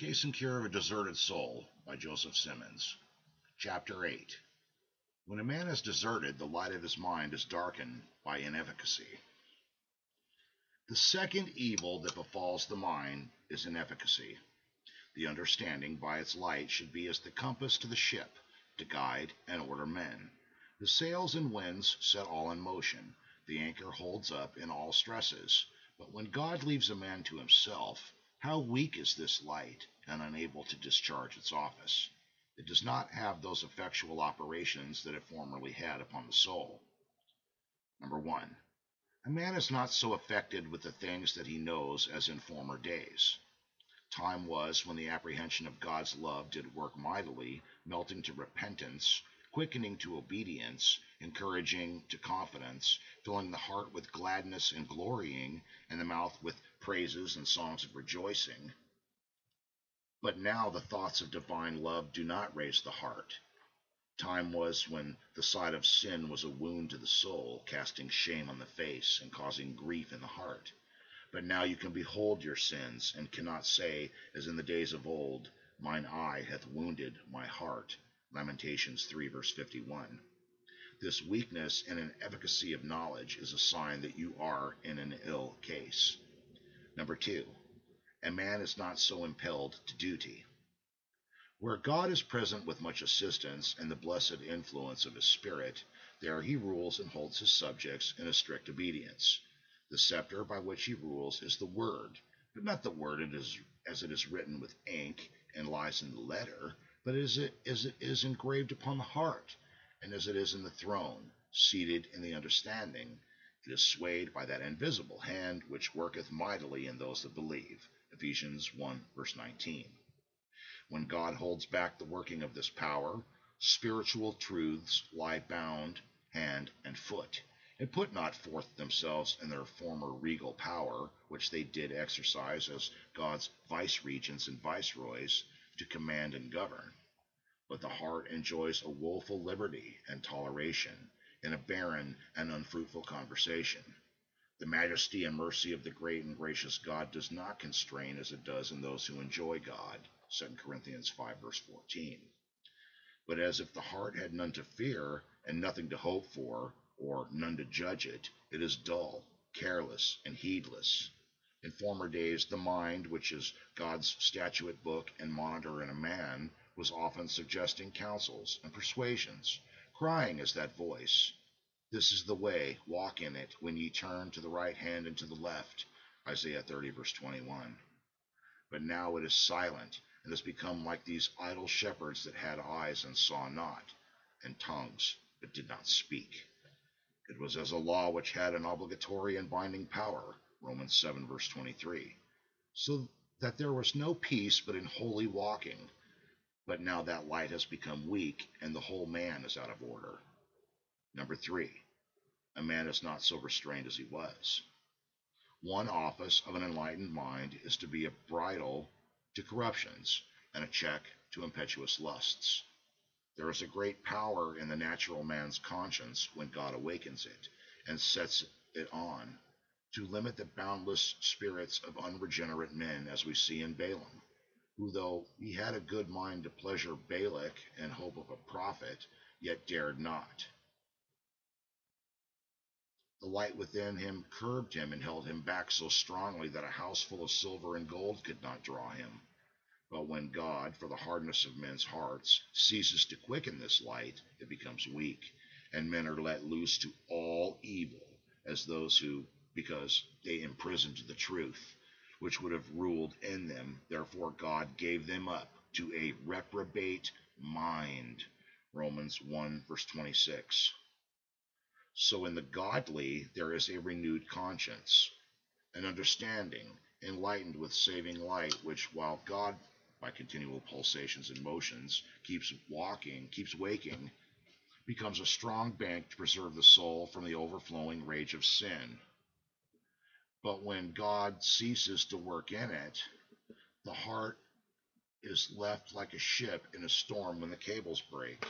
Case and Cure of a Deserted Soul by Joseph Simmons. Chapter 8. When a man is deserted, the light of his mind is darkened by inefficacy. The second evil that befalls the mind is inefficacy. The understanding by its light should be as the compass to the ship, to guide and order men. The sails and winds set all in motion. The anchor holds up in all stresses. But when God leaves a man to himself, how weak is this light, and unable to discharge its office. It does not have those effectual operations that it formerly had upon the soul. Number 1. A man is not so affected with the things that he knows as in former days. Time was when the apprehension of God's love did work mightily, melting to repentance, quickening to obedience, encouraging to confidence, filling the heart with gladness and glorying, and the mouth with praises and songs of rejoicing. But now the thoughts of divine love do not raise the heart. Time was when the sight of sin was a wound to the soul, casting shame on the face and causing grief in the heart. But now you can behold your sins, and cannot say, as in the days of old, mine eye hath wounded my heart. Lamentations 3 verse 51. This weakness and inefficacy of knowledge is a sign that you are in an ill case. Number 2. A man is not so impelled to duty. Where God is present with much assistance and the blessed influence of his Spirit, there he rules and holds his subjects in a strict obedience. The scepter by which he rules is the word, but not the word as it is written with ink and lies in the letter, but as it is engraved upon the heart, and as it is in the throne, seated in the understanding. It is swayed by that invisible hand which worketh mightily in those that believe. Ephesians 1 verse 19. When God holds back the working of this power, spiritual truths lie bound hand and foot, and put not forth themselves in their former regal power, which they did exercise as God's vice-regents and viceroys, to command and govern. But the heart enjoys a woeful liberty and toleration in a barren and unfruitful conversation. The majesty and mercy of the great and gracious God does not constrain as it does in those who enjoy God. 2 Corinthians 5 verse 14. But as if the heart had none to fear, and nothing to hope for, or none to judge it, it is dull, careless, and heedless. In former days the mind, which is God's statute book and monitor in a man, was often suggesting counsels and persuasions, crying as that voice, "This is the way, walk in it, when ye turn to the right hand and to the left." Isaiah 30 verse 21. But now it is silent, and has become like these idle shepherds that had eyes and saw not, and tongues but did not speak. It was as a law which had an obligatory and binding power, Romans 7 verse 23, so that there was no peace but in holy walking. But now that light has become weak, and the whole man is out of order. Number 3. A man is not so restrained as he was. One office of an enlightened mind is to be a bridle to corruptions and a check to impetuous lusts. There is a great power in the natural man's conscience when God awakens it and sets it on, to limit the boundless spirits of unregenerate men, as we see in Balaam, who, though he had a good mind to pleasure Balak and hope of a prophet, yet dared not. The light within him curbed him and held him back so strongly that a house full of silver and gold could not draw him. But when God, for the hardness of men's hearts, ceases to quicken this light, it becomes weak, and men are let loose to all evil, as those who, because they imprisoned the truth, which would have ruled in them, therefore God gave them up to a reprobate mind. Romans 1 verse 26. So in the godly there is a renewed conscience, an understanding, enlightened with saving light, which, while God, by continual pulsations and motions, keeps waking, becomes a strong bank to preserve the soul from the overflowing rage of sin. But when God ceases to work in it, the heart is left like a ship in a storm when the cables break.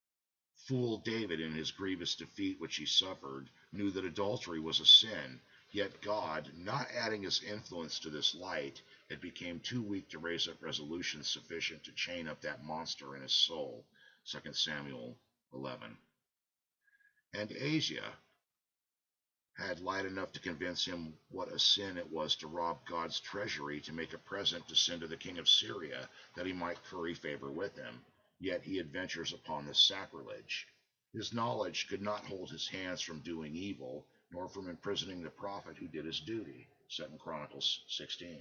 Fool David, in his grievous defeat which he suffered, knew that adultery was a sin, Yet God, not adding his influence to this light, had become too weak to raise up resolutions sufficient to chain up that monster in his soul. 2 Samuel 11. And Asia had light enough to convince him what a sin it was to rob God's treasury to make a present to send to the king of Syria, that he might curry favor with him. Yet he adventures upon this sacrilege. His knowledge could not hold his hands from doing evil, nor from imprisoning the prophet who did his duty. 2 Chronicles 16.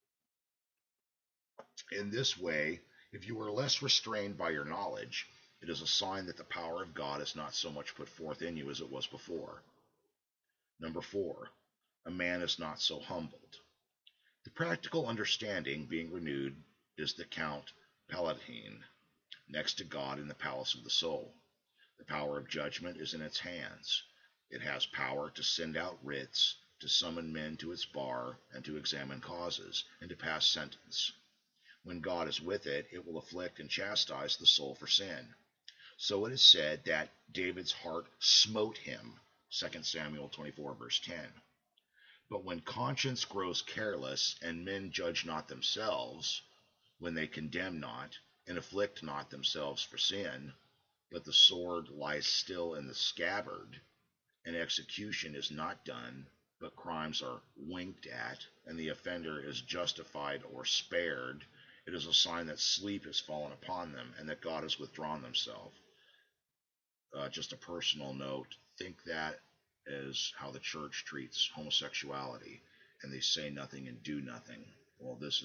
In this way, if you are less restrained by your knowledge, it is a sign that the power of God is not so much put forth in you as it was before. Number 4. A man is not so humbled. The practical understanding being renewed is the Count Palatine, next to God in the palace of the soul. The power of judgment is in its hands. It has power to send out writs, to summon men to its bar, and to examine causes, and to pass sentence. When God is with it, it will afflict and chastise the soul for sin. So it is said that David's heart smote him. 2 Samuel 24, verse 10. But when conscience grows careless, and men judge not themselves, when they condemn not, and afflict not themselves for sin, but the sword lies still in the scabbard, and execution is not done, but crimes are winked at, and the offender is justified or spared, it is a sign that sleep has fallen upon them, and that God has withdrawn himself. Just a personal note, think that is how the church treats homosexuality, and they say nothing and do nothing. Well, this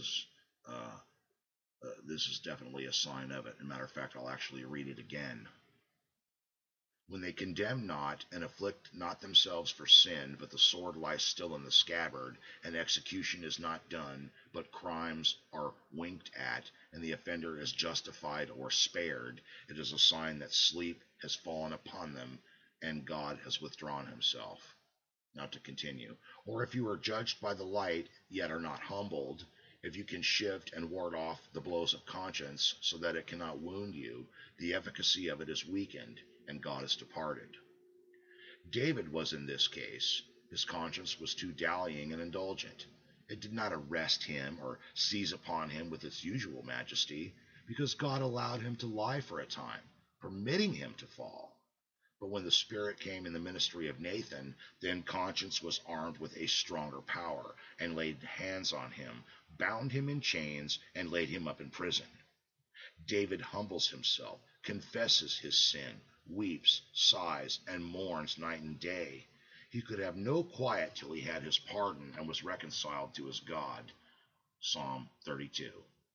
is definitely a sign of it. As a matter of fact, I'll actually read it again. When they condemn not, and afflict not themselves for sin, but the sword lies still in the scabbard, and execution is not done, but crimes are winked at, and the offender is justified or spared, it is a sign that sleep has fallen upon them, and God has withdrawn himself. Now to continue. Or if you are judged by the light, yet are not humbled, if you can shift and ward off the blows of conscience, so that it cannot wound you, the efficacy of it is weakened, and God is departed. David was in this case. His conscience was too dallying and indulgent. It did not arrest him or seize upon him with its usual majesty, because God allowed him to lie for a time, permitting him to fall. But when the Spirit came in the ministry of Nathan, then conscience was armed with a stronger power, and laid hands on him, bound him in chains, and laid him up in prison. David humbles himself, confesses his sin, weeps, sighs, and mourns night and day. He could have no quiet till he had his pardon and was reconciled to his God. Psalm 32.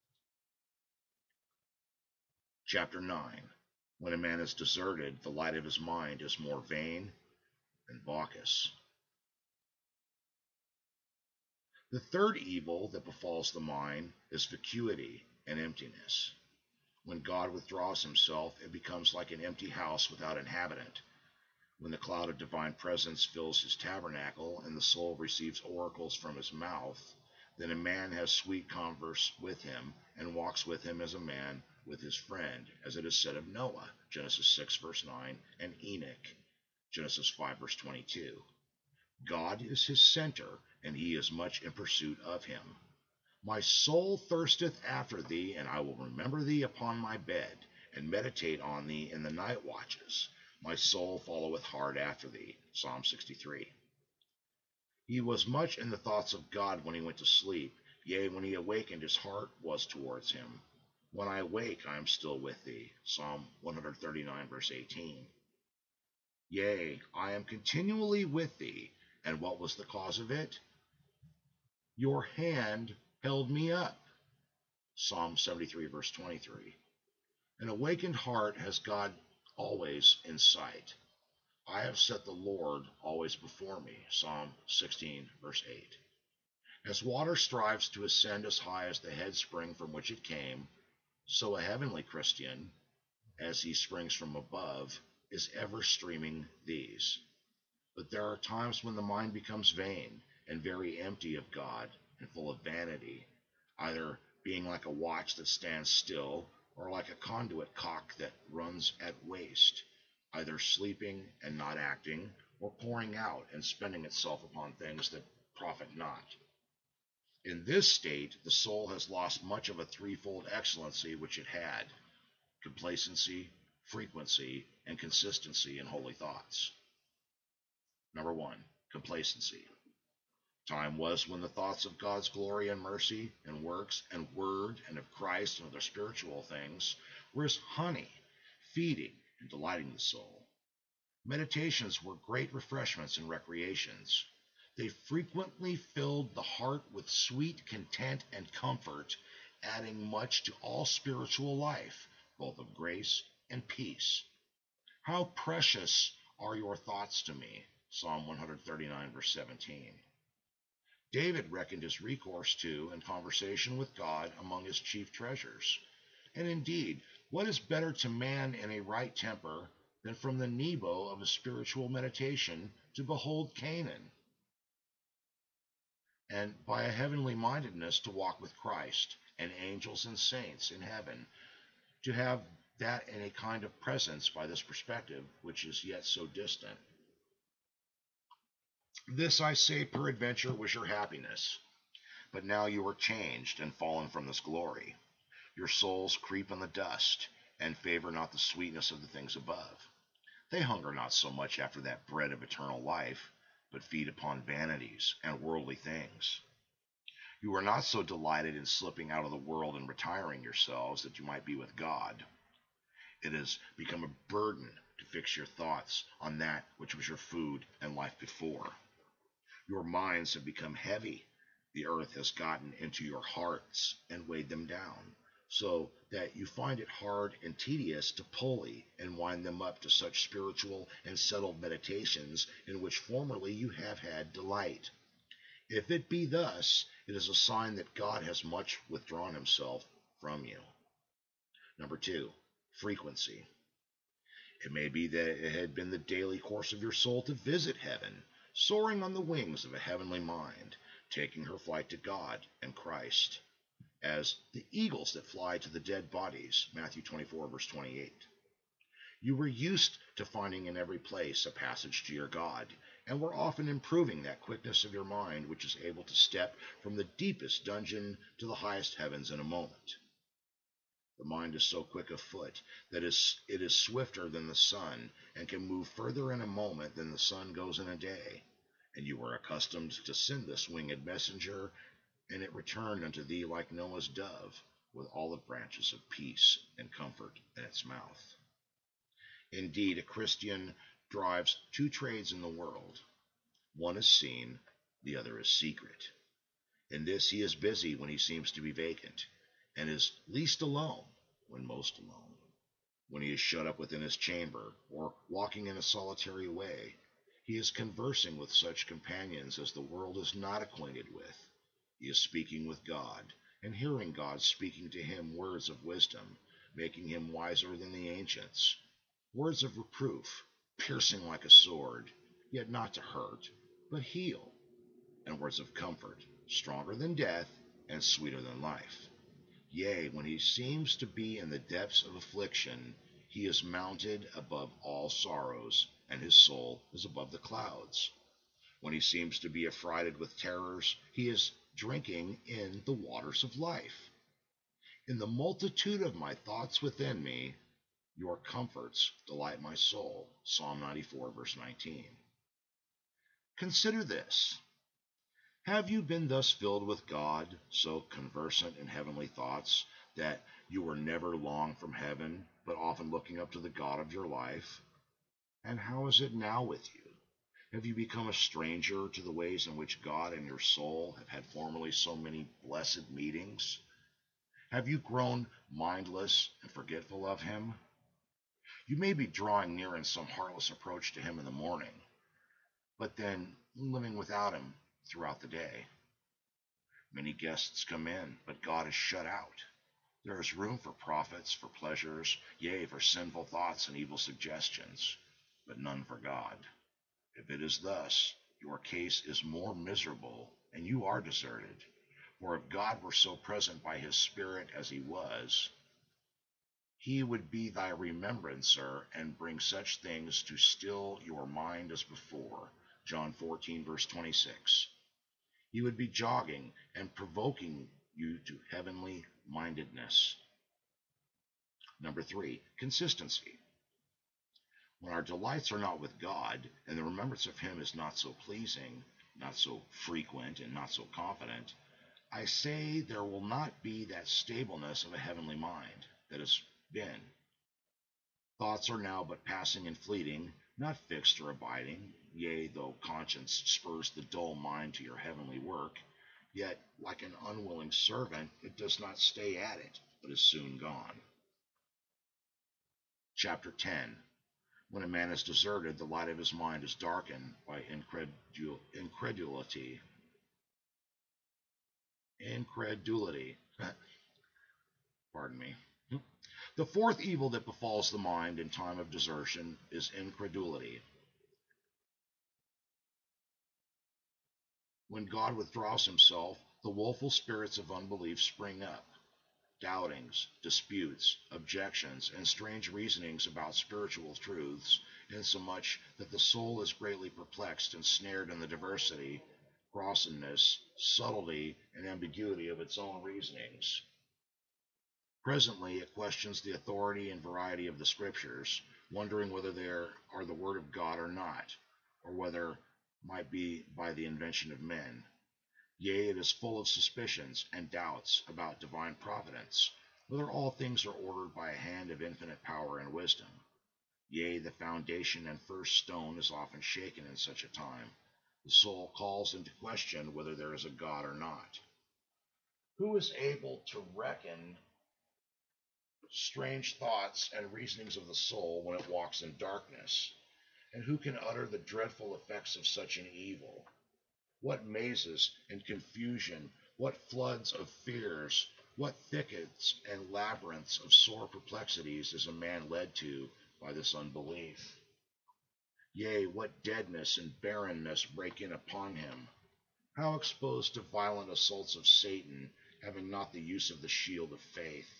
Chapter 9. When a man is deserted, the light of his mind is more vain than Bacchus. The third evil that befalls the mind is vacuity and emptiness. When God withdraws himself, it becomes like an empty house without inhabitant. When the cloud of divine presence fills his tabernacle, and the soul receives oracles from his mouth, then a man has sweet converse with him, and walks with him as a man with his friend, as it is said of Noah, Genesis 6, verse 9, and Enoch, Genesis 5, verse 22. God is his center, and he is much in pursuit of him. My soul thirsteth after thee, and I will remember thee upon my bed, and meditate on thee in the night watches. My soul followeth hard after thee. Psalm 63. He was much in the thoughts of God when he went to sleep. Yea, when he awakened, his heart was towards him. When I awake, I am still with thee. Psalm 139, verse 18. Yea, I am continually with thee. And what was the cause of it? Your hand held me up. Psalm 73, verse 23. An awakened heart has God always in sight. I have set the Lord always before me. Psalm 16, verse 8. As water strives to ascend as high as the head spring from which it came, so a heavenly Christian, as he springs from above, is ever streaming these. But there are times when the mind becomes vain and very empty of God and full of vanity, either being like a watch that stands still, or like a conduit cock that runs at waste, either sleeping and not acting, or pouring out and spending itself upon things that profit not. In this state, the soul has lost much of a threefold excellency which it had: complacency, frequency, and consistency in holy thoughts. Number one, complacency. Time was when the thoughts of God's glory and mercy and works and word and of Christ and other spiritual things were as honey, feeding and delighting the soul. Meditations were great refreshments and recreations. They frequently filled the heart with sweet content and comfort, adding much to all spiritual life, both of grace and peace. How precious are your thoughts to me, Psalm 139, verse 17. David reckoned his recourse to and conversation with God among his chief treasures. And indeed, what is better to man in a right temper than from the Nebo of a spiritual meditation to behold Canaan, and by a heavenly mindedness to walk with Christ and angels and saints in heaven, to have that in a kind of presence by this perspective, which is yet so distant. This, I say, peradventure was your happiness. But now you are changed and fallen from this glory. Your souls creep in the dust, and favor not the sweetness of the things above. They hunger not so much after that bread of eternal life, but feed upon vanities and worldly things. You are not so delighted in slipping out of the world and retiring yourselves that you might be with God. It has become a burden to fix your thoughts on that which was your food and life before. Your minds have become heavy. The earth has gotten into your hearts and weighed them down, so that you find it hard and tedious to pulley and wind them up to such spiritual and settled meditations in which formerly you have had delight. If it be thus, it is a sign that God has much withdrawn himself from you. Number two, frequency. It may be that it had been the daily course of your soul to visit heaven, soaring on the wings of a heavenly mind, taking her flight to God and Christ, as the eagles that fly to the dead bodies, Matthew 24, verse 28. You were used to finding in every place a passage to your God, and were often improving that quickness of your mind which is able to step from the deepest dungeon to the highest heavens in a moment. The mind is so quick of foot that it is swifter than the sun, and can move further in a moment than the sun goes in a day. And you were accustomed to send this winged messenger, and it returned unto thee like Noah's dove, with olive branches of peace and comfort in its mouth. Indeed, a Christian drives two trades in the world. One is seen, the other is secret. In this he is busy when he seems to be vacant, and is least alone when most alone. When he is shut up within his chamber, or walking in a solitary way, he is conversing with such companions as the world is not acquainted with. He is speaking with God, and hearing God speaking to him words of wisdom, making him wiser than the ancients. Words of reproof, piercing like a sword, yet not to hurt, but heal. And words of comfort, stronger than death, and sweeter than life. Yea, when he seems to be in the depths of affliction, he is mounted above all sorrows, and his soul is above the clouds. When he seems to be affrighted with terrors, he is drinking in the waters of life. In the multitude of my thoughts within me, your comforts delight my soul. Psalm 94, verse 19. Consider this. Have you been thus filled with God, so conversant in heavenly thoughts, that you were never long from heaven, but often looking up to the God of your life? And how is it now with you? Have you become a stranger to the ways in which God and your soul have had formerly so many blessed meetings? Have you grown mindless and forgetful of him? You may be drawing near in some heartless approach to him in the morning, but then living without him throughout the day. Many guests come in, but God is shut out. There is room for profits, for pleasures, yea, for sinful thoughts and evil suggestions, but none for God. If it is thus, your case is more miserable, and you are deserted. For if God were so present by his Spirit as he was, He would be thy remembrancer, and bring such things to still your mind as before. John 14, verse 26. He would be jogging and provoking you to heavenly mindedness. Number 3, consistency. When our delights are not with God, and the remembrance of Him is not so pleasing, not so frequent, and not so confident, I say there will not be that stableness of a heavenly mind that has been. Thoughts are now but passing and fleeting, not fixed or abiding. Yea, though conscience spurs the dull mind to your heavenly work, yet, like an unwilling servant, it does not stay at it, but is soon gone. Chapter 10. When a man is deserted, the light of his mind is darkened by incredulity. Pardon me. The fourth evil that befalls the mind in time of desertion is incredulity. When God withdraws himself, the woeful spirits of unbelief spring up. Doubtings, disputes, objections, and strange reasonings about spiritual truths, insomuch that the soul is greatly perplexed and snared in the diversity, crossedness, subtlety, and ambiguity of its own reasonings. Presently it questions the authority and variety of the Scriptures, wondering whether they are the Word of God or not, or whether might be by the invention of men. Yea, it is full of suspicions and doubts about divine providence, whether all things are ordered by a hand of infinite power and wisdom. Yea, the foundation and first stone is often shaken in such a time. The soul calls into question whether there is a God or not. Who is able to reckon strange thoughts and reasonings of the soul when it walks in darkness? And who can utter the dreadful effects of such an evil? What mazes and confusion, what floods of fears, what thickets and labyrinths of sore perplexities is a man led to by this unbelief? Yea, what deadness and barrenness break in upon him? How exposed to violent assaults of Satan, having not the use of the shield of faith?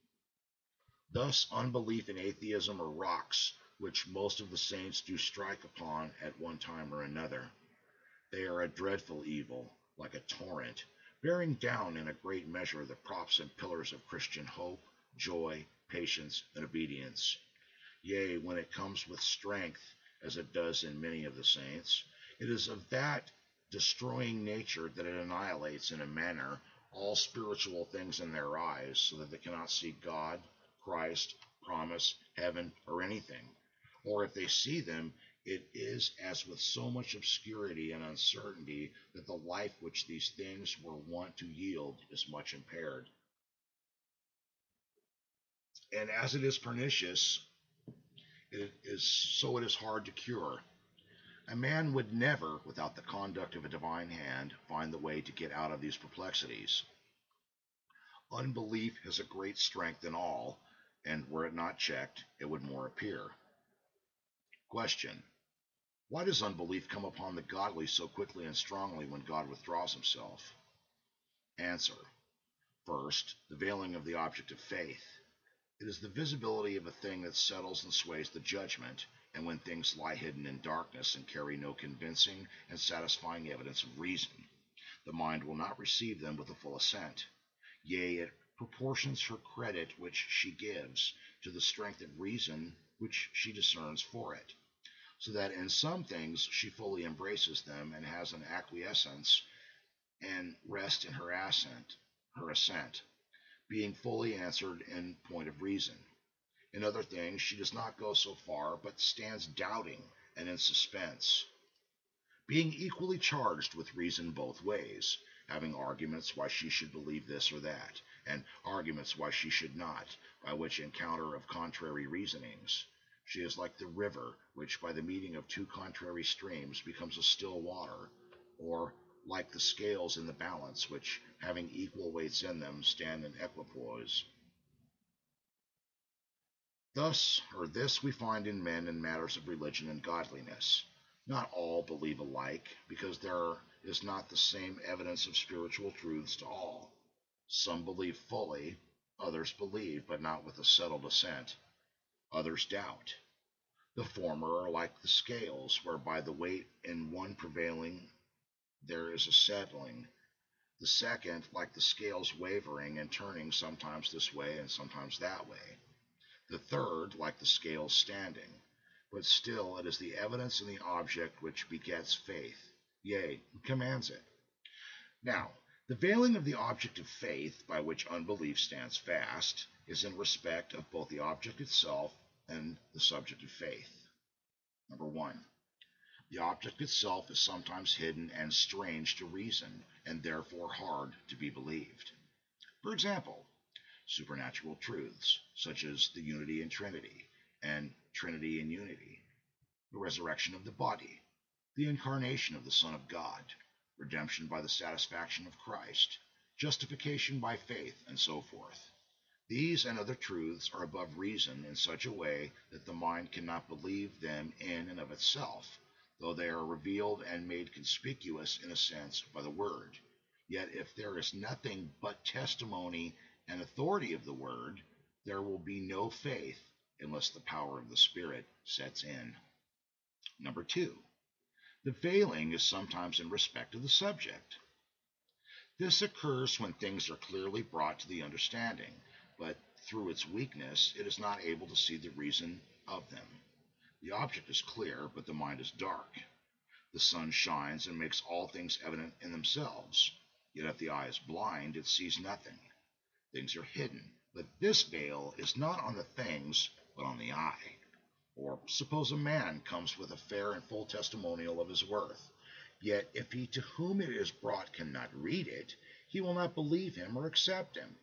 Thus unbelief and atheism are rocks which most of the saints do strike upon at one time or another. They are a dreadful evil, like a torrent, bearing down in a great measure the props and pillars of Christian hope, joy, patience, and obedience. Yea, when it comes with strength, as it does in many of the saints, it is of that destroying nature that it annihilates in a manner all spiritual things in their eyes, so that they cannot see God, Christ, promise, heaven, or anything. Or if they see them, it is as with so much obscurity and uncertainty that the life which these things were wont to yield is much impaired. And as it is pernicious, it is hard to cure. A man would never, without the conduct of a divine hand, find the way to get out of these perplexities. Unbelief has a great strength in all, and were it not checked, it would more appear. Question. Why does unbelief come upon the godly so quickly and strongly when God withdraws himself? Answer. First, the veiling of the object of faith. It is the visibility of a thing that settles and sways the judgment, and when things lie hidden in darkness and carry no convincing and satisfying evidence of reason, the mind will not receive them with a full assent. Yea, it proportions her credit which she gives to the strength of reason which she discerns for it, so that in some things she fully embraces them and has an acquiescence and rest in her assent, being fully answered in point of reason. In other things she does not go so far, but stands doubting and in suspense, being equally charged with reason both ways, having arguments why she should believe this or that, and arguments why she should not, by which encounter of contrary reasonings. She is like the river, which by the meeting of two contrary streams becomes a still water, or like the scales in the balance, which, having equal weights in them, stand in equipoise. This we find in men in matters of religion and godliness. Not all believe alike, because there is not the same evidence of spiritual truths to all. Some believe fully, Others believe, but not with a settled assent. Others doubt. The former are like the scales, whereby the weight in one prevailing there is a settling. The second, like the scales wavering and turning sometimes this way and sometimes that way. The third, like the scales standing. But still it is the evidence in the object which begets faith, yea, commands it. Now, the veiling of the object of faith, by which unbelief stands fast, is in respect of both the object itself and the subject of faith. Number one, the object itself is sometimes hidden and strange to reason, and therefore hard to be believed. For example, supernatural truths, such as the unity in Trinity, and Trinity in unity, the resurrection of the body, the incarnation of the Son of God, redemption by the satisfaction of Christ, justification by faith, and so forth. These and other truths are above reason in such a way that the mind cannot believe them in and of itself, though they are revealed and made conspicuous in a sense by the Word. Yet if there is nothing but testimony and authority of the Word, there will be no faith unless the power of the Spirit sets in. Number two, the veiling is sometimes in respect of the subject. This occurs when things are clearly brought to the understanding, but through its weakness it is not able to see the reason of them. The object is clear, but the mind is dark. The sun shines and makes all things evident in themselves, yet if the eye is blind, it sees nothing. Things are hidden, but this veil is not on the things, but on the eye. Or suppose a man comes with a fair and full testimonial of his worth, yet if he to whom it is brought cannot read it, he will not believe him or accept him.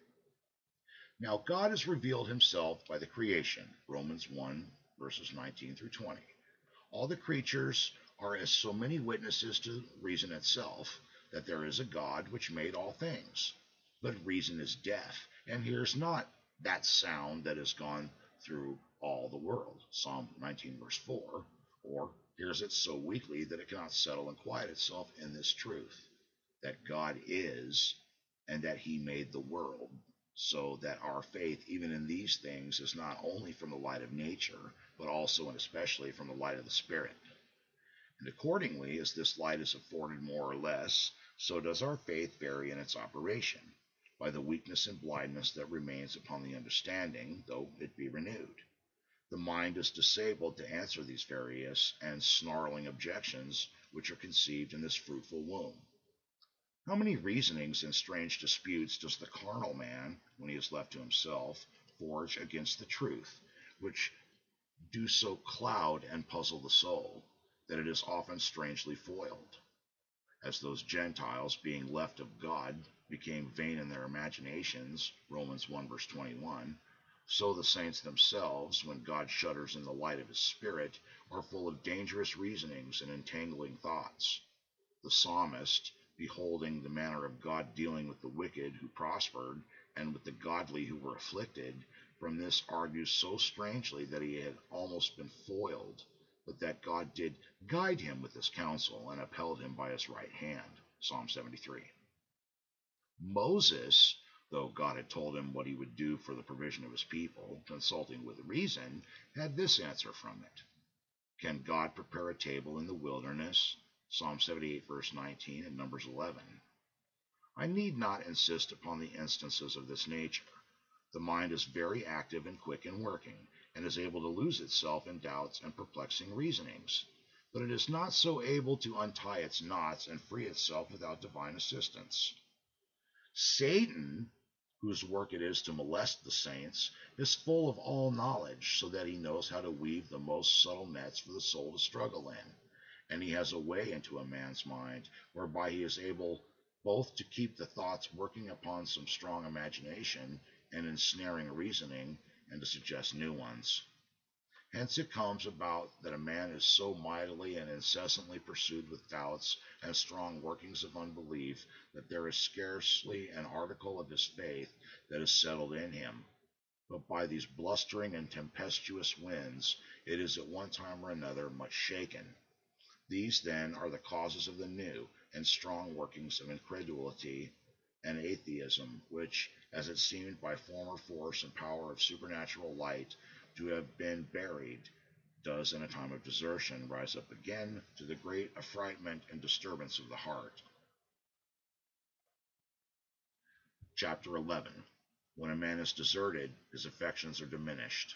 Now God has revealed himself by the creation, Romans 1, verses 19 through 20. All the creatures are as so many witnesses to reason itself, that there is a God which made all things. But reason is deaf, and hears not that sound that has gone through all the world, Psalm 19, verse 4, or hears it so weakly that it cannot settle and quiet itself in this truth, that God is, and that he made the world, so that our faith even in these things is not only from the light of nature, but also and especially from the light of the Spirit. And accordingly, as this light is afforded more or less, so does our faith vary in its operation, by the weakness and blindness that remains upon the understanding, though it be renewed. The mind is disabled to answer these various and snarling objections which are conceived in this fruitful womb. How many reasonings and strange disputes does the carnal man, when he is left to himself, forge against the truth, which do so cloud and puzzle the soul, that it is often strangely foiled. As those Gentiles, being left of God, became vain in their imaginations, Romans 1 verse 21, so the saints themselves, when God shutters in the light of his Spirit, are full of dangerous reasonings and entangling thoughts. The psalmist, beholding the manner of God dealing with the wicked who prospered, and with the godly who were afflicted, from this argues so strangely that he had almost been foiled, but that God did guide him with his counsel and upheld him by his right hand. Psalm 73. Moses, though God had told him what he would do for the provision of his people, consulting with reason, had this answer from it. Can God prepare a table in the wilderness? Psalm 78 verse 19 and Numbers 11. I need not insist upon the instances of this nature. The mind is very active and quick in working, and is able to lose itself in doubts and perplexing reasonings. But it is not so able to untie its knots and free itself without divine assistance. Satan, whose work it is to molest the saints, is full of all knowledge, so that he knows how to weave the most subtle nets for the soul to struggle in. And he has a way into a man's mind, whereby he is able both to keep the thoughts working upon some strong imagination, and ensnaring reasoning, and to suggest new ones. Hence it comes about that a man is so mightily and incessantly pursued with doubts and strong workings of unbelief, that there is scarcely an article of his faith that is settled in him. But by these blustering and tempestuous winds it is at one time or another much shaken. These then are the causes of the new and strong workings of incredulity, and atheism, which, as it seemed by former force and power of supernatural light to have been buried, does in a time of desertion rise up again to the great affrightment and disturbance of the heart. Chapter 11. When a man is deserted, his affections are diminished.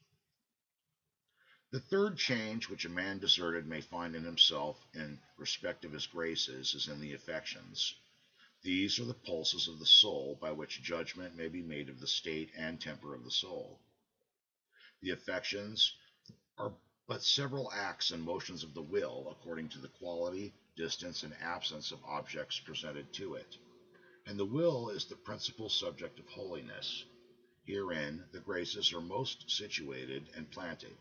The third change which a man deserted may find in himself in respect of his graces is in the affections. These are the pulses of the soul by which judgment may be made of the state and temper of the soul. The affections are but several acts and motions of the will according to the quality, distance, and absence of objects presented to it. And the will is the principal subject of holiness. Herein the graces are most situated and planted.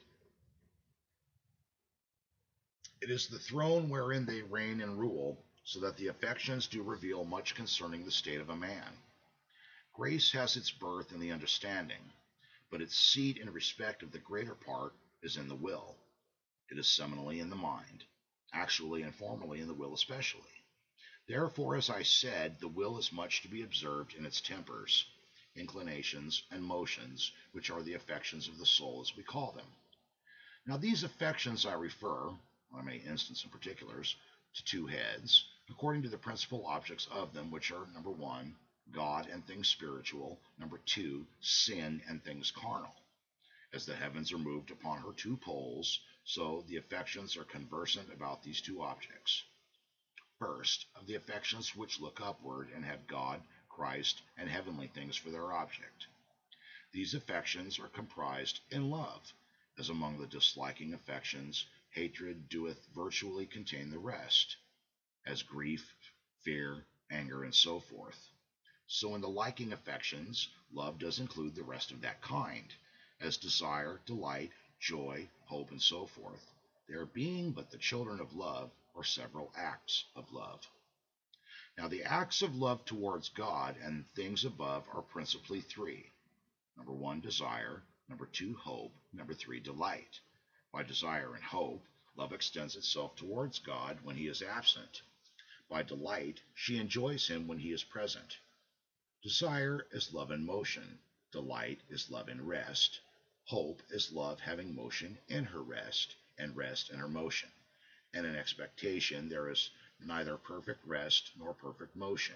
It is the throne wherein they reign and rule, so that the affections do reveal much concerning the state of a man. Grace has its birth in the understanding, but its seat in respect of the greater part is in the will. It is seminally in the mind, actually and formally in the will especially. Therefore, as I said, the will is much to be observed in its tempers, inclinations, and motions, which are the affections of the soul, as we call them. Now these affections I refer, I may instance in particulars, to two heads, according to the principal objects of them, which are, number 1, God and things spiritual, number 2, sin and things carnal. As the heavens are moved upon her two poles, so the affections are conversant about these two objects. First, of the affections which look upward and have God, Christ, and heavenly things for their object. These affections are comprised in love, as among the disliking affections, hatred doeth virtually contain the rest, as grief, fear, anger, and so forth. So in the liking affections, love does include the rest of that kind, as desire, delight, joy, hope, and so forth, there being but the children of love, or several acts of love. Now the acts of love towards God and things above are principally three. Number 1, desire. Number 2, hope. Number 3, delight. By desire and hope, love extends itself towards God when he is absent. By delight, she enjoys him when he is present. Desire is love in motion. Delight is love in rest. Hope is love having motion in her rest, and rest in her motion. And in expectation there is neither perfect rest nor perfect motion.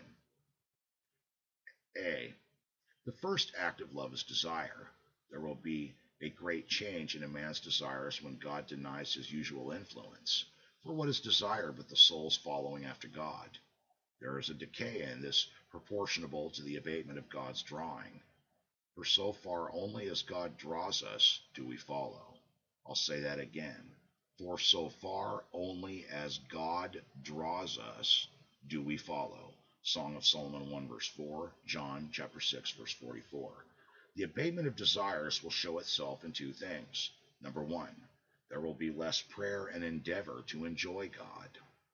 A. The first act of love is desire. There will be a great change in a man's desires when God denies his usual influence. For what is desire but the soul's following after God? There is a decay in this proportionable to the abatement of God's drawing. For so far only as God draws us do we follow. I'll say that again. For so far only as God draws us do we follow. Song of Solomon 1 verse 4, John chapter 6 verse 44. The abatement of desires will show itself in two things. Number 1, there will be less prayer and endeavor to enjoy God.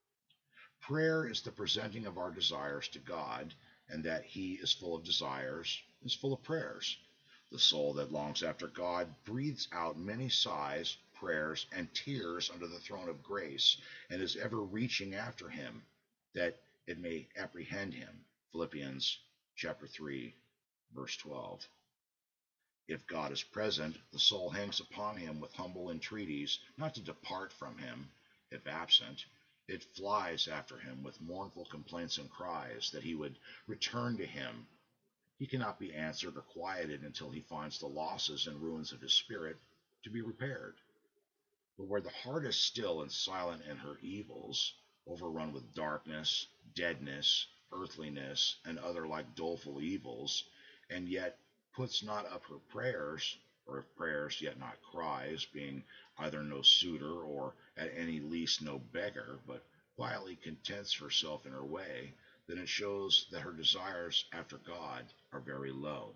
Prayer is the presenting of our desires to God, and that he is full of desires is full of prayers. The soul that longs after God breathes out many sighs, prayers, and tears under the throne of grace, and is ever reaching after him, that it may apprehend him. Philippians chapter 3, verse 12. If God is present, the soul hangs upon him with humble entreaties not to depart from him. If absent, it flies after him with mournful complaints and cries that he would return to him. He cannot be answered or quieted until he finds the losses and ruins of his spirit to be repaired. But where the heart is still and silent in her evils, overrun with darkness, deadness, earthliness, and other like doleful evils, and yet puts not up her prayers, or if prayers yet not cries, being either no suitor or at any least no beggar, but quietly contents herself in her way, then it shows that her desires after God are very low.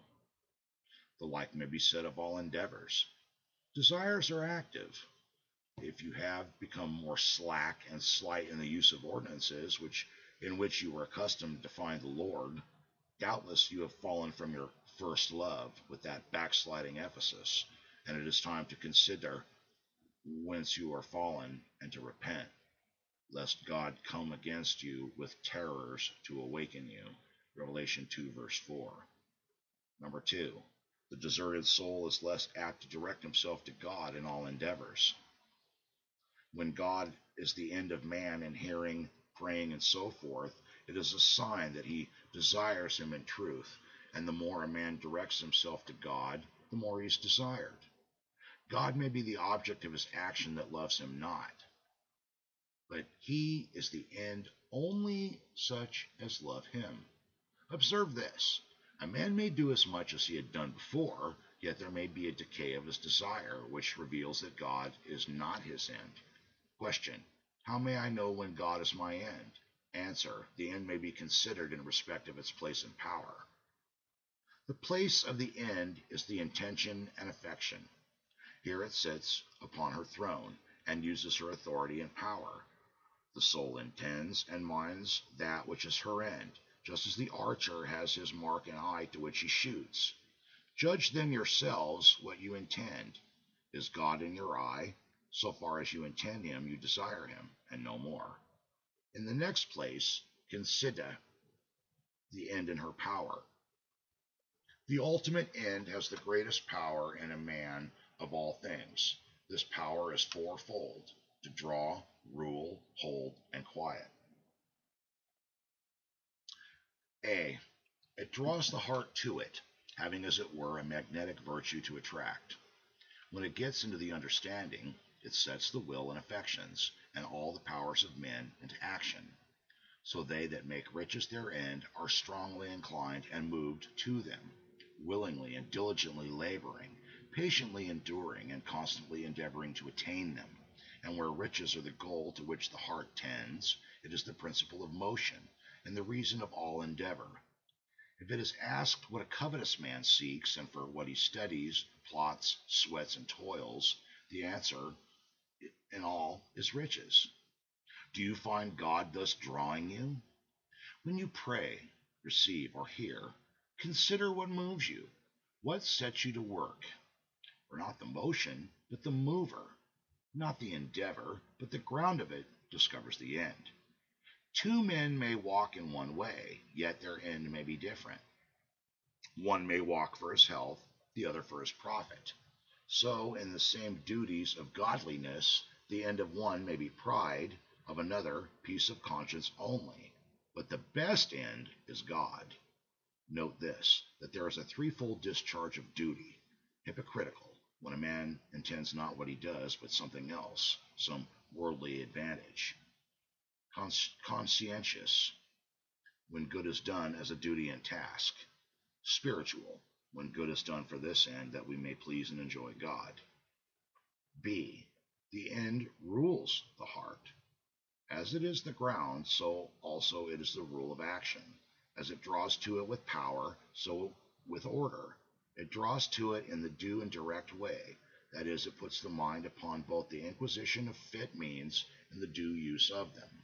The like may be said of all endeavors. Desires are active. If you have become more slack and slight in the use of ordinances, in which you were accustomed to find the Lord, doubtless you have fallen from your first love with that backsliding emphasis, and it is time to consider whence you are fallen and to repent, lest God come against you with terrors to awaken you, Revelation 2, verse 4. Number 2. The deserted soul is less apt to direct himself to God in all endeavors. When God is the end of man in hearing, praying, and so forth, it is a sign that he desires him in truth, and the more a man directs himself to God, the more he is desired. God may be the object of his action that loves him not, but he is the end only such as love him. Observe this. A man may do as much as he had done before, yet there may be a decay of his desire, which reveals that God is not his end. Question. How may I know when God is my end? Answer. The end may be considered in respect of its place and power. The place of the end is the intention and affection. Here it sits upon her throne, and uses her authority and power. The soul intends and minds that which is her end, just as the archer has his mark and eye to which he shoots. Judge then yourselves what you intend. Is God in your eye? So far as you intend him, you desire him, and no more. In the next place, consider the end in her power. The ultimate end has the greatest power in a man of all things. This power is fourfold: to draw, rule, hold, and quiet. A. It draws the heart to it, having as it were a magnetic virtue to attract. When it gets into the understanding, it sets the will and affections, and all the powers of men into action. So they that make riches their end are strongly inclined and moved to them, willingly and diligently laboring, patiently enduring, and constantly endeavoring to attain them. And where riches are the goal to which the heart tends, it is the principle of motion, and the reason of all endeavor. If it is asked what a covetous man seeks, and for what he studies, plots, sweats, and toils, the answer in all is riches. Do you find God thus drawing you? When you pray, receive, or hear, consider what moves you, what sets you to work. For not the motion, but the mover, not the endeavor, but the ground of it discovers the end. Two men may walk in one way, yet their end may be different. One may walk for his health, the other for his profit. So, in the same duties of godliness, the end of one may be pride, of another peace of conscience only. But the best end is God. Note this, that there is a threefold discharge of duty: hypocritical, when a man intends not what he does, but something else, some worldly advantage; conscientious, when good is done as a duty and task; spiritual, when good is done for this end, that we may please and enjoy God. B. The end rules the heart. As it is the ground, so also it is the rule of action. As it draws to it with power, so with order. It draws to it in the due and direct way. That is, it puts the mind upon both the inquisition of fit means and the due use of them.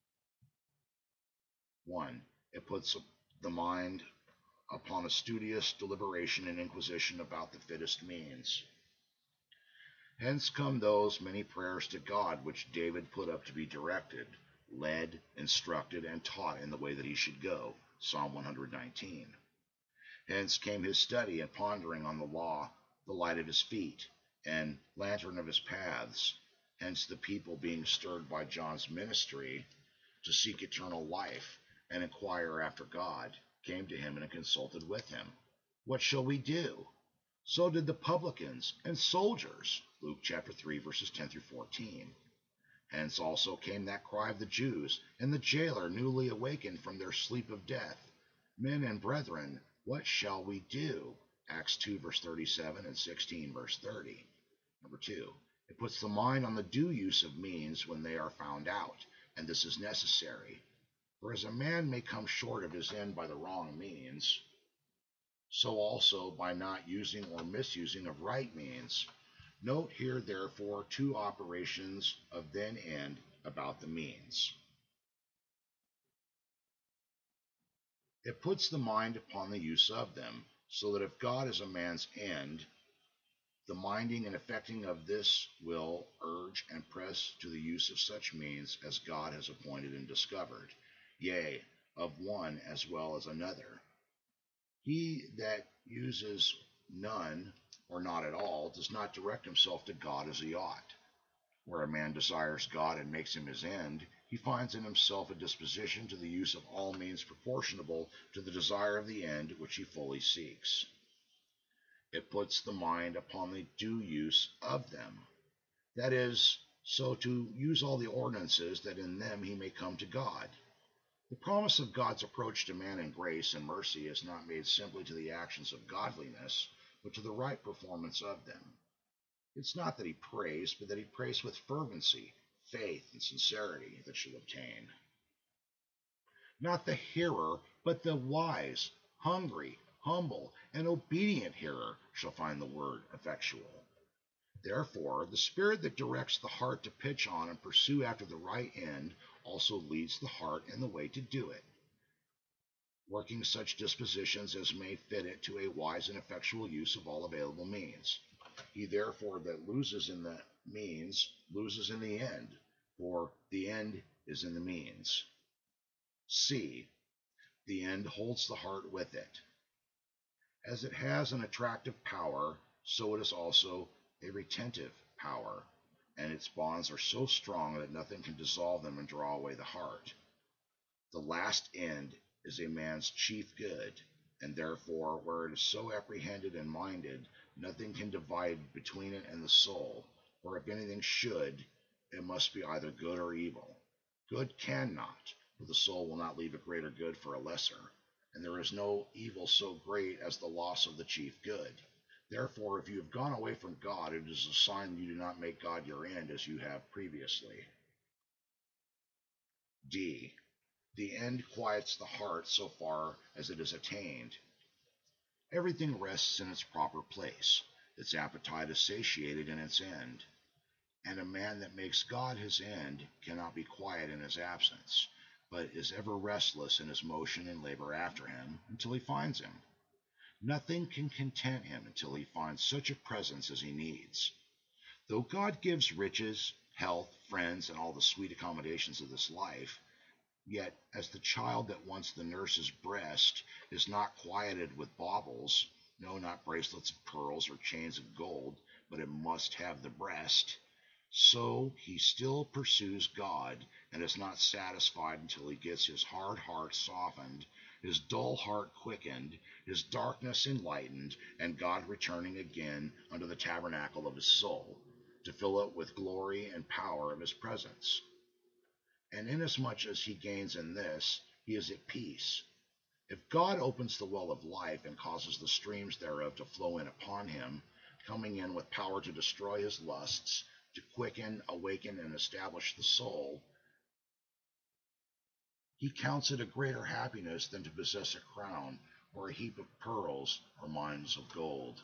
1. It puts the mind upon a studious deliberation and inquisition about the fittest means. Hence come those many prayers to God which David put up to be directed, led, instructed, and taught in the way that he should go. Psalm 119. Hence came his study and pondering on the law, the light of his feet, and lantern of his paths. Hence the people, being stirred by John's ministry to seek eternal life and inquire after God, came to him and consulted with him. What shall we do? So did the publicans and soldiers. Luke chapter 3, verses 10 through 14. Hence also came that cry of the Jews, and the jailer newly awakened from their sleep of death. Men and brethren, what shall we do? Acts 2, verse 37, and 16, verse 30. Number 2. It puts the mind on the due use of means when they are found out, and this is necessary. For as a man may come short of his end by the wrong means, so also by not using or misusing of right means. Note here, therefore, two operations of then end about the means. It puts the mind upon the use of them, so that if God is a man's end, the minding and effecting of this will urge and press to the use of such means as God has appointed and discovered. Yea, of one as well as another. He that uses none or not at all does not direct himself to God as he ought. Where a man desires God and makes him his end, he finds in himself a disposition to the use of all means proportionable to the desire of the end which he fully seeks. It puts the mind upon the due use of them, that is, so to use all the ordinances that in them he may come to God. The promise of God's approach to man in grace and mercy is not made simply to the actions of godliness, but to the right performance of them. It's not that he prays, but that he prays with fervency, faith, and sincerity that shall obtain. Not the hearer, but the wise, hungry, humble, and obedient hearer shall find the word effectual. Therefore, the spirit that directs the heart to pitch on and pursue after the right end also leads the heart in the way to do it, working such dispositions as may fit it to a wise and effectual use of all available means. He therefore that loses in the means loses in the end, for the end is in the means. C. The end holds the heart with it. As it has an attractive power, so it is also a retentive power, and its bonds are so strong that nothing can dissolve them and draw away the heart. The last end is a man's chief good, and therefore, where it is so apprehended and minded, nothing can divide between it and the soul, for if anything should, it must be either good or evil. Good cannot, for the soul will not leave a greater good for a lesser, and there is no evil so great as the loss of the chief good. Therefore, if you have gone away from God, it is a sign you do not make God your end as you have previously. D. The end quiets the heart so far as it is attained. Everything rests in its proper place. Its appetite is satiated in its end. And a man that makes God his end cannot be quiet in his absence, but is ever restless in his motion and labor after him until he finds him. Nothing can content him until he finds such a presence as he needs. Though God gives riches, health, friends, and all the sweet accommodations of this life, yet as the child that wants the nurse's breast is not quieted with baubles, no, not bracelets of pearls or chains of gold, but it must have the breast, so he still pursues God and is not satisfied until he gets his hard heart softened, his dull heart quickened, his darkness enlightened, and God returning again unto the tabernacle of his soul, to fill it with glory and power of his presence. And inasmuch as he gains in this, he is at peace. If God opens the well of life and causes the streams thereof to flow in upon him, coming in with power to destroy his lusts, to quicken, awaken, and establish the soul, he counts it a greater happiness than to possess a crown or a heap of pearls or mines of gold.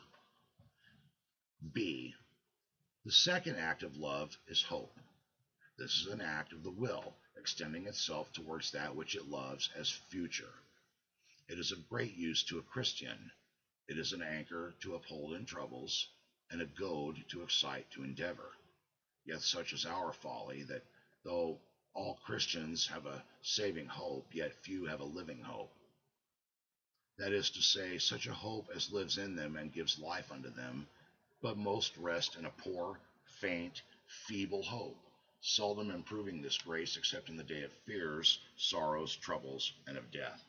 B. The second act of love is hope. This is an act of the will, extending itself towards that which it loves as future. It is of great use to a Christian. It is an anchor to uphold in troubles, and a goad to excite to endeavor. Yet such is our folly, that though all Christians have a saving hope, yet few have a living hope. That is to say, such a hope as lives in them and gives life unto them, but most rest in a poor, faint, feeble hope, seldom improving this grace except in the day of fears, sorrows, troubles, and of death.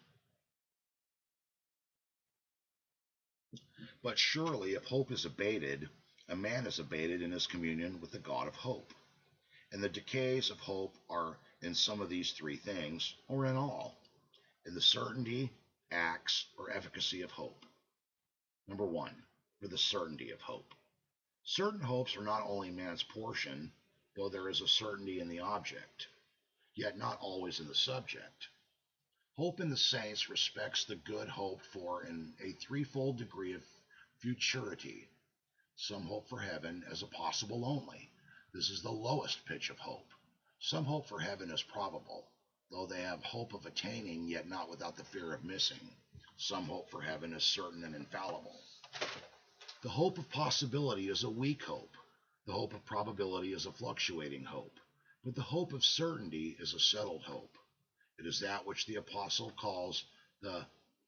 But surely, if hope is abated, a man is abated in his communion with the God of hope. And the decays of hope are in some of these three things, or in all, in the certainty, acts, or efficacy of hope. Number one, for the certainty of hope. Certain hopes are not only man's portion, though there is a certainty in the object, yet not always in the subject. Hope in the saints respects the good hoped for in a threefold degree of futurity. Some hope for heaven as a possible only. This is the lowest pitch of hope. Some hope for heaven as probable, though they have hope of attaining, yet not without the fear of missing. Some hope for heaven as certain and infallible. The hope of possibility is a weak hope. The hope of probability is a fluctuating hope. But the hope of certainty is a settled hope. It is that which the apostle calls the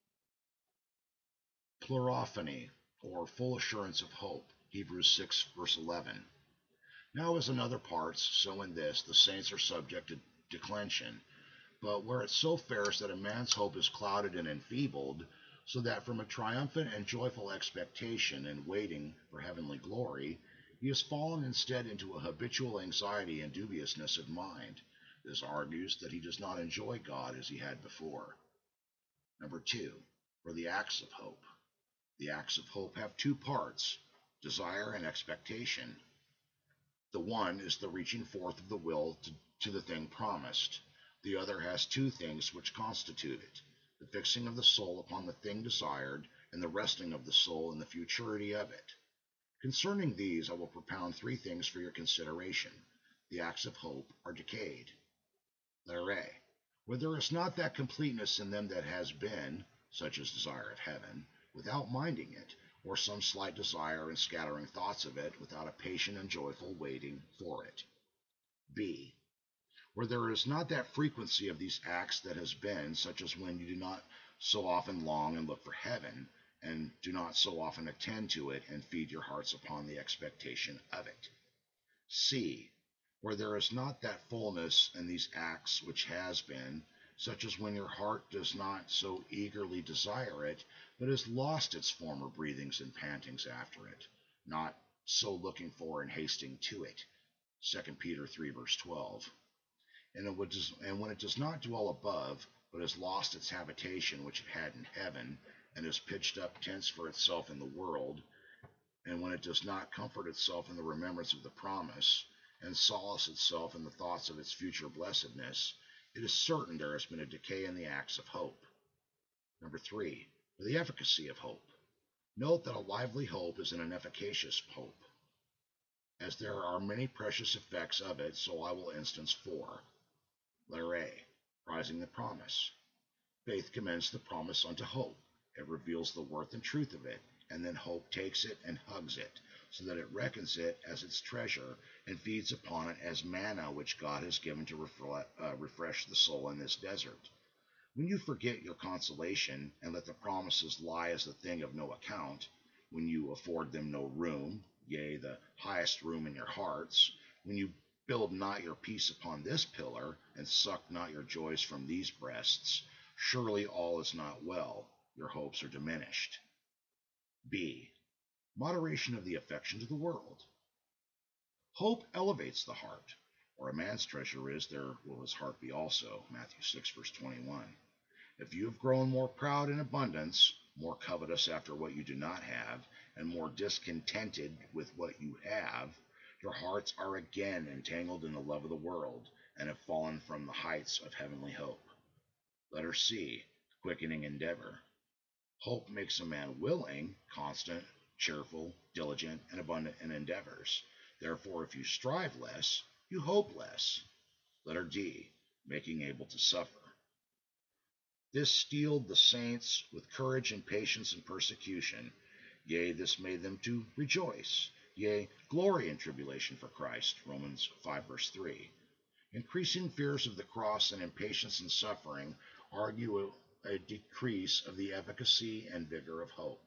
plerophany, or full assurance of hope. Hebrews 6, verse 11. Now, as in other parts, so in this, the saints are subject to declension. But where it so fares that a man's hope is clouded and enfeebled, so that from a triumphant and joyful expectation and waiting for heavenly glory, he has fallen instead into a habitual anxiety and dubiousness of mind. This argues that he does not enjoy God as he had before. Number 2, for the acts of hope. The acts of hope have two parts, desire and expectation. The one is the reaching forth of the will to the thing promised. The other has two things which constitute it, the fixing of the soul upon the thing desired, and the resting of the soul in the futurity of it. Concerning these I will propound three things for your consideration. The acts of hope are decayed. Letter A. Where there is not that completeness in them that has been, such as desire of heaven, without minding it, or some slight desire and scattering thoughts of it, without a patient and joyful waiting for it. B. Where there is not that frequency of these acts that has been, such as when you do not so often long and look for heaven, and do not so often attend to it and feed your hearts upon the expectation of it. C. Where there is not that fullness in these acts which has been, such as when your heart does not so eagerly desire it, but has lost its former breathings and pantings after it, not so looking for and hasting to it. 2 Peter 3, verse 12. And when it does not dwell above, but has lost its habitation which it had in heaven, and has pitched up tents for itself in the world, and when it does not comfort itself in the remembrance of the promise, and solace itself in the thoughts of its future blessedness, it is certain there has been a decay in the acts of hope. Number 3, for the efficacy of hope. Note that a lively hope is an efficacious hope. As there are many precious effects of it, so I will instance 4. Letter A, prizing the promise. Faith commends the promise unto hope. It reveals the worth and truth of it, and then hope takes it and hugs it, so that it reckons it as its treasure and feeds upon it as manna which God has given to refresh the soul in this desert. When you forget your consolation and let the promises lie as a thing of no account, when you afford them no room, yea, the highest room in your hearts, when you build not your peace upon this pillar, and suck not your joys from these breasts, surely all is not well, your hopes are diminished. B. Moderation of the affection to the world. Hope elevates the heart. Where a man's treasure is, there will his heart be also. Matthew 6, verse 21. If you have grown more proud in abundance, more covetous after what you do not have, and more discontented with what you have, your hearts are again entangled in the love of the world, and have fallen from the heights of heavenly hope. Letter C, quickening endeavor. Hope makes a man willing, constant, cheerful, diligent, and abundant in endeavors. Therefore, if you strive less, you hope less. Letter D, making able to suffer. This steeled the saints with courage and patience in persecution. Yea, this made them to rejoice. Yea, glory in tribulation for Christ. Romans 5, verse 3. Increasing fears of the cross and impatience in suffering argue a decrease of the efficacy and vigor of hope.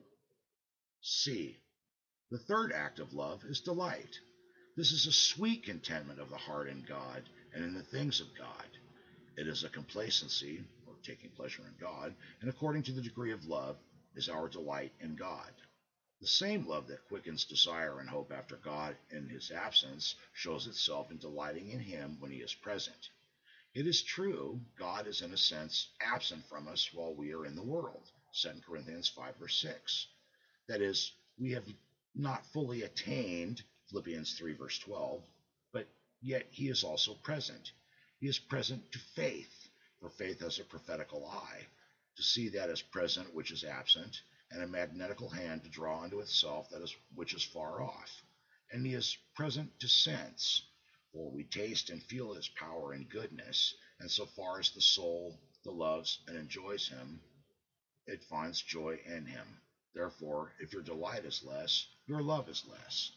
C. The third act of love is delight. This is a sweet contentment of the heart in God and in the things of God. It is a complacency, or taking pleasure in God, and according to the degree of love is our delight in God. The same love that quickens desire and hope after God in his absence shows itself in delighting in him when he is present. It is true, God is in a sense absent from us while we are in the world. 2 Corinthians 5, verse 6. That is, we have not fully attained, Philippians 3, verse 12, but yet he is also present. He is present to faith, for faith has a prophetical eye, to see that is present which is absent, and a magnetical hand to draw unto itself which is far off. And he is present to sense, for we taste and feel his power and goodness, and so far as the soul loves and enjoys him, it finds joy in him. Therefore, if your delight is less, your love is less.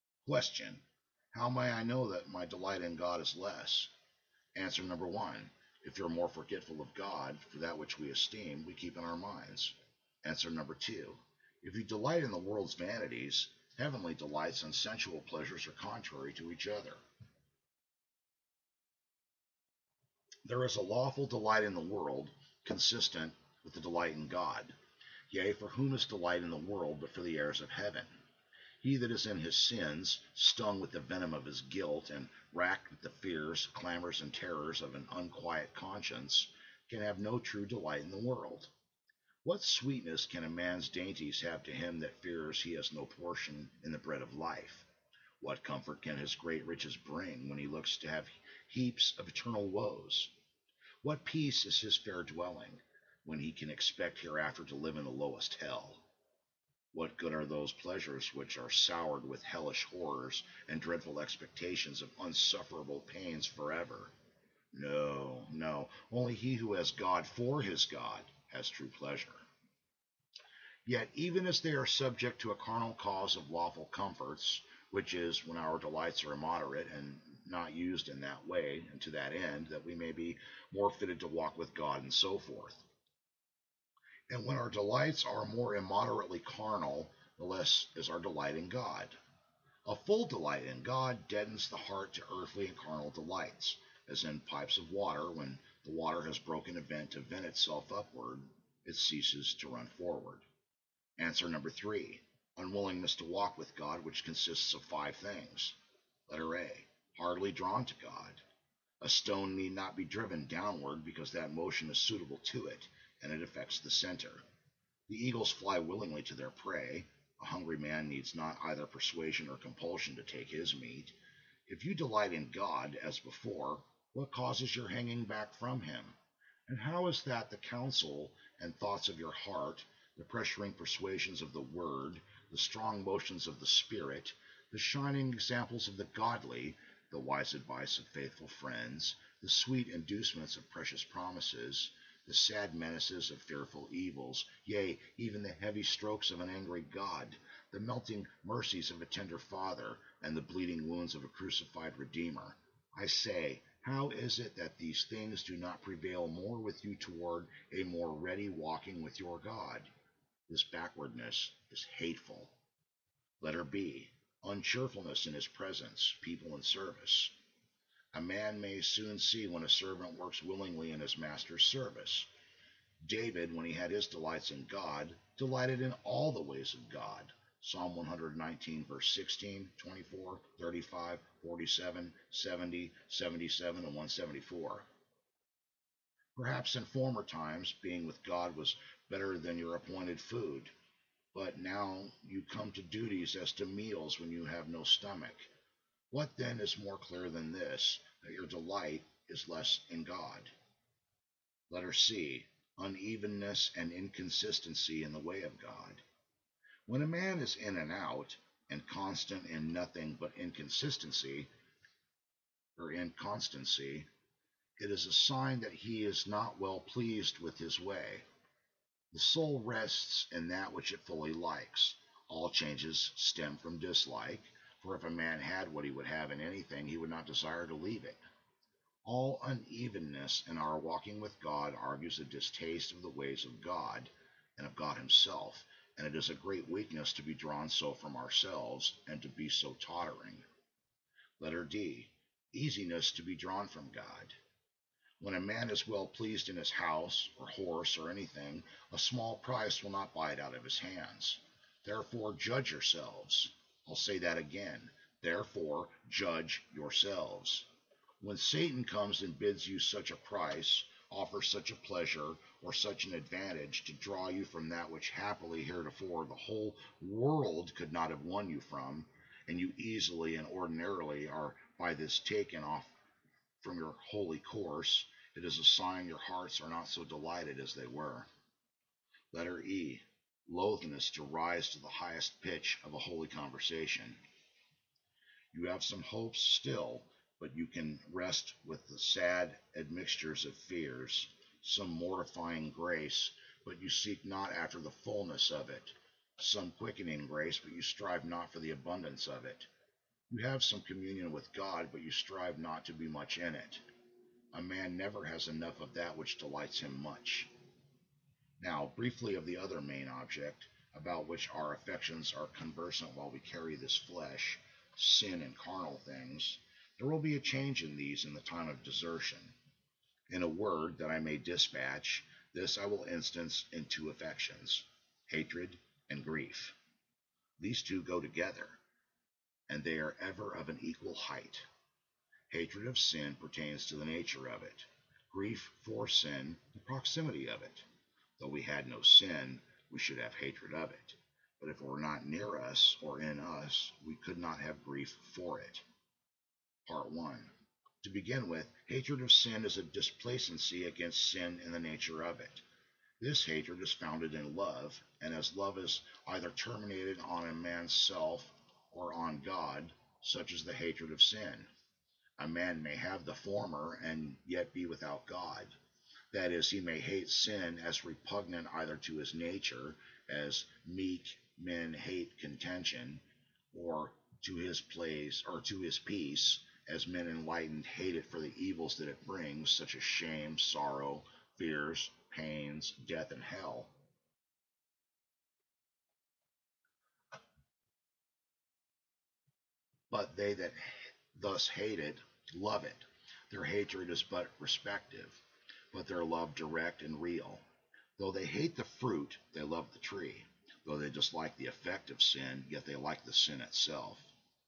Question. How may I know that my delight in God is less? Answer number 1. If you're more forgetful of God for that which we esteem, we keep in our minds. Answer number 2. If you delight in the world's vanities, heavenly delights and sensual pleasures are contrary to each other. There is a lawful delight in the world, consistent with the delight in God. Yea, for whom is delight in the world but for the heirs of heaven? He that is in his sins, stung with the venom of his guilt, and racked with the fears, clamors, and terrors of an unquiet conscience, can have no true delight in the world. What sweetness can a man's dainties have to him that fears he has no portion in the bread of life? What comfort can his great riches bring when he looks to have heaps of eternal woes? What peace is his fair dwelling when he can expect hereafter to live in the lowest hell? What good are those pleasures which are soured with hellish horrors and dreadful expectations of unsufferable pains forever? No, no, only he who has God for his God has true pleasure. Yet even as they are subject to a carnal cause of lawful comforts, which is when our delights are immoderate and not used in that way and to that end, that we may be more fitted to walk with God and so forth. And when our delights are more immoderately carnal, the less is our delight in God. A full delight in God deadens the heart to earthly and carnal delights, as in pipes of water, when the water has broken a vent to vent itself upward, it ceases to run forward. Answer number 3. Unwillingness to walk with God, which consists of 5 things. Letter A. Hardly drawn to God. A stone need not be driven downward because that motion is suitable to it, and it affects the center. The eagles fly willingly to their prey. A hungry man needs not either persuasion or compulsion to take his meat. If you delight in God, as before, what causes your hanging back from him? And how is that the counsel and thoughts of your heart, the pressuring persuasions of the word, the strong motions of the spirit, the shining examples of the godly, the wise advice of faithful friends, the sweet inducements of precious promises, the sad menaces of fearful evils, yea, even the heavy strokes of an angry God, the melting mercies of a tender Father, and the bleeding wounds of a crucified Redeemer. I say, how is it that these things do not prevail more with you toward a more ready walking with your God? This backwardness is hateful. Letter B. Uncheerfulness in his presence, people, and service. A man may soon see when a servant works willingly in his master's service. David, when he had his delights in God, delighted in all the ways of God. Psalm 119, verse 16, 24, 35, 47, 70, 77, and 174. Perhaps in former times, being with God was better than your appointed food, but now you come to duties as to meals when you have no stomach. What then is more clear than this, that your delight is less in God? Letter C. Unevenness and inconsistency in the way of God. When a man is in and out, and constant in nothing but inconsistency, or inconstancy, it is a sign that he is not well pleased with his way. The soul rests in that which it fully likes. All changes stem from dislike, for if a man had what he would have in anything, he would not desire to leave it. All unevenness in our walking with God argues a distaste of the ways of God and of God himself, and it is a great weakness to be drawn so from ourselves and to be so tottering. Letter D. Easiness to be drawn from God. When a man is well pleased in his house, or horse, or anything, a small price will not buy it out of his hands. Therefore, judge yourselves. I'll say that again. Therefore, judge yourselves. When Satan comes and bids you such a price, offers such a pleasure, or such an advantage to draw you from that which happily heretofore the whole world could not have won you from, and you easily and ordinarily are by this taken off from your holy course, it is a sign your hearts are not so delighted as they were. Letter E. Loathness to rise to the highest pitch of a holy conversation. You have some hopes still, but you can rest with the sad admixtures of fears, some mortifying grace, but you seek not after the fullness of it, some quickening grace, but you strive not for the abundance of it. You have some communion with God, but you strive not to be much in it. A man never has enough of that which delights him much. Now, briefly of the other main object, about which our affections are conversant while we carry this flesh, sin and carnal things, there will be a change in these in the time of desertion. In a word, that I may dispatch, this I will instance in two affections, hatred and grief. These two go together, and they are ever of an equal height. Hatred of sin pertains to the nature of it, grief for sin, the proximity of it. Though we had no sin, we should have hatred of it. But if it were not near us or in us, we could not have grief for it. Part 1. To begin with, hatred of sin is a displacency against sin in the nature of it. This hatred is founded in love, and as love is either terminated on a man's self or on God, such is the hatred of sin. A man may have the former and yet be without God. That is, he may hate sin as repugnant either to his nature, as meek men hate contention, or to his peace, as men enlightened hate it for the evils that it brings, such as shame, sorrow, fears, pains, death, and hell. But they that thus hate it love it. Their hatred is but respective, but their love direct and real. Though they hate the fruit, they love the tree. Though they dislike the effect of sin, yet they like the sin itself.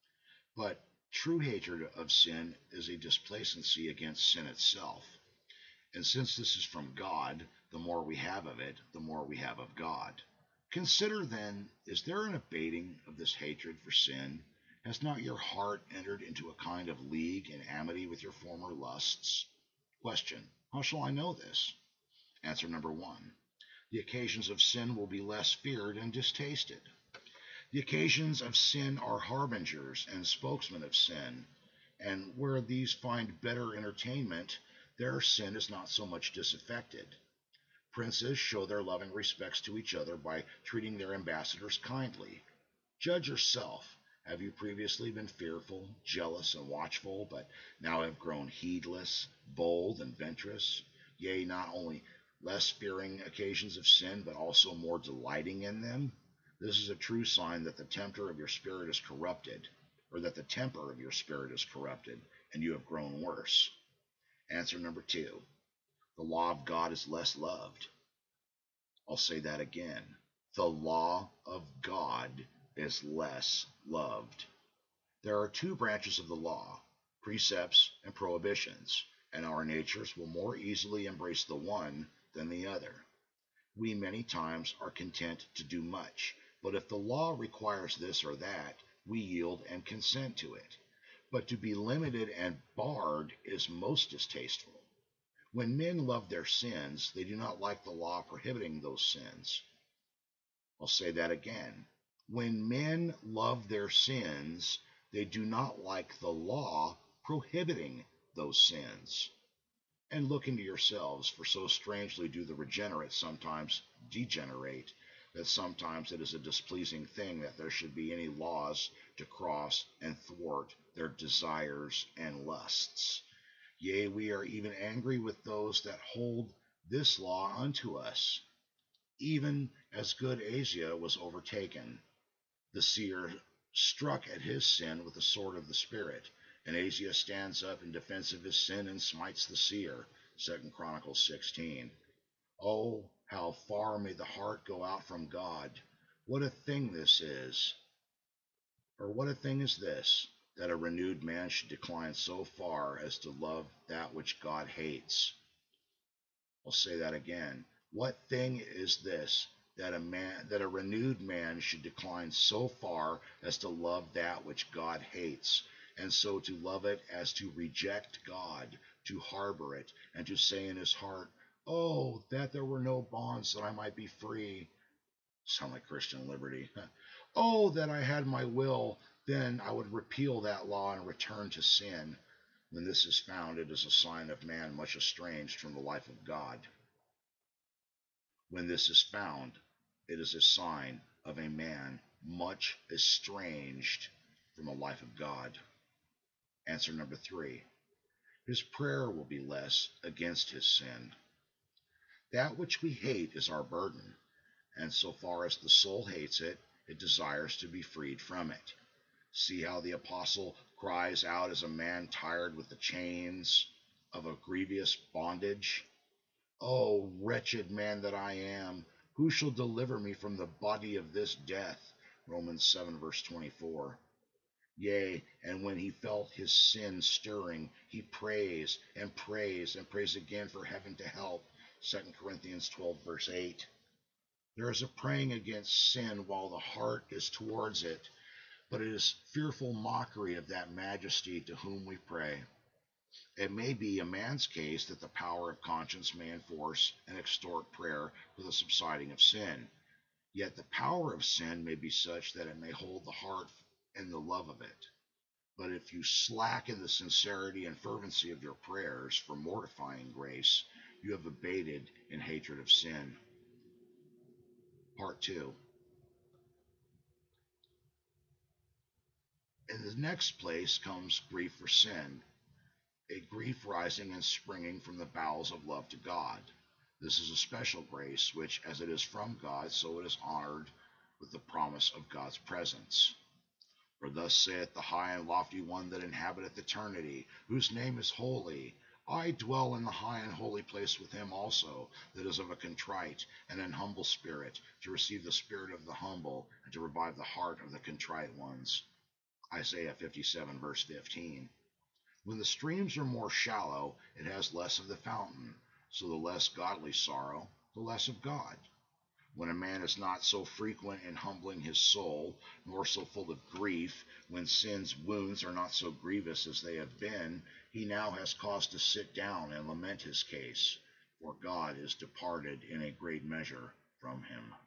But true hatred of sin is a displacency against sin itself. And since this is from God, the more we have of it, the more we have of God. Consider then, is there an abating of this hatred for sin? Has not your heart entered into a kind of league and amity with your former lusts? Question. How shall I know this? Answer number 1. The occasions of sin will be less feared and distasted. The occasions of sin are harbingers and spokesmen of sin, and where these find better entertainment, their sin is not so much disaffected. Princes show their loving respects to each other by treating their ambassadors kindly. Judge yourself. Have you previously been fearful, jealous, and watchful, but now have grown heedless, bold, and venturous? Yea, not only less fearing occasions of sin, but also more delighting in them? This is a true sign that the tempter of your spirit is corrupted, or that the temper of your spirit is corrupted, and you have grown worse. Answer number 2. The law of God is less loved. I'll say that again. The law of God is less loved. There are two branches of the law, precepts and prohibitions, and our natures will more easily embrace the one than the other. We many times are content to do much, but if the law requires this or that, we yield and consent to it. But to be limited and barred is most distasteful. When men love their sins, they do not like the law prohibiting those sins. I'll say that again. When men love their sins, they do not like the law prohibiting those sins. And look into yourselves, for so strangely do the regenerate sometimes degenerate, that sometimes it is a displeasing thing that there should be any laws to cross and thwart their desires and lusts. Yea, we are even angry with those that hold this law unto us. Even as good Ahaziah was overtaken, the seer struck at his sin with the sword of the Spirit, and Ahaziah stands up in defense of his sin and smites the seer. 2 Chronicles 16. Oh, how far may the heart go out from God? What a thing this is, or what a thing is this, that a renewed man should decline so far as to love that which God hates. I'll say that again. What thing is this, that a renewed man should decline so far as to love that which God hates, and so to love it as to reject God, to harbor it, and to say in his heart, "Oh, that there were no bonds, that I might be free." Sound like Christian liberty. Oh, that I had my will, then I would repeal that law and return to sin. When this is found, it is a sign of man much estranged from the life of God. When this is found, it is a sign of a man much estranged from the life of God. Answer number 3. his prayer will be less against his sin. That which we hate is our burden, and so far as the soul hates it, it desires to be freed from it. See how the apostle cries out as a man tired with the chains of a grievous bondage. O wretched man that I am, who shall deliver me from the body of this death? Romans 7, verse 24. Yea, and when he felt his sin stirring, he prays and prays and prays again for heaven to help. 2 Corinthians 12, verse 8. There is a praying against sin while the heart is towards it, but it is fearful mockery of that majesty to whom we pray. It may be a man's case that the power of conscience may enforce and extort prayer for the subsiding of sin. Yet the power of sin may be such that it may hold the heart in the love of it. But if you slacken the sincerity and fervency of your prayers for mortifying grace, you have abated in hatred of sin. Part 2. In the next place comes grief for sin, a grief rising and springing from the bowels of love to God. This is a special grace, which, as it is from God, so it is honored with the promise of God's presence. For thus saith the high and lofty one that inhabiteth eternity, whose name is holy. I dwell in the high and holy place with him also, that is of a contrite and an humble spirit, to receive the spirit of the humble, and to revive the heart of the contrite ones. Isaiah 57, verse 15. When the streams are more shallow, it has less of the fountain, so the less godly sorrow, the less of God. When a man is not so frequent in humbling his soul, nor so full of grief, when sin's wounds are not so grievous as they have been, he now has cause to sit down and lament his case, for God is departed in a great measure from him.